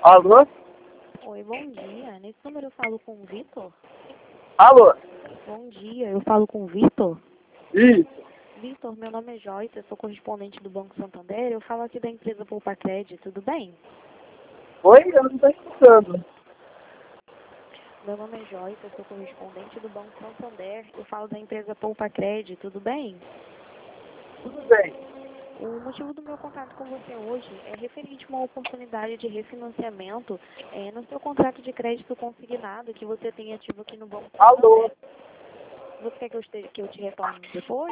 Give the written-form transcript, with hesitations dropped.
Alô? Oi, bom dia. Nesse número eu falo com o Vitor? Alô? Bom dia, eu falo com o Vitor? Isso. Vitor, meu nome é Joyce, eu sou correspondente do Banco Santander, eu falo aqui da empresa Poupa Cred, tudo bem? Oi? Eu não estou escutando. Meu nome é Joyce, eu sou correspondente do Banco Santander, eu falo da empresa Poupa Cred, tudo bem? Tudo bem. O motivo do meu contato com você hoje é referente a uma oportunidade de refinanciamento no seu contrato de crédito consignado que você tem ativo aqui no Banco Alô? Santander. Você quer que eu te retorne depois?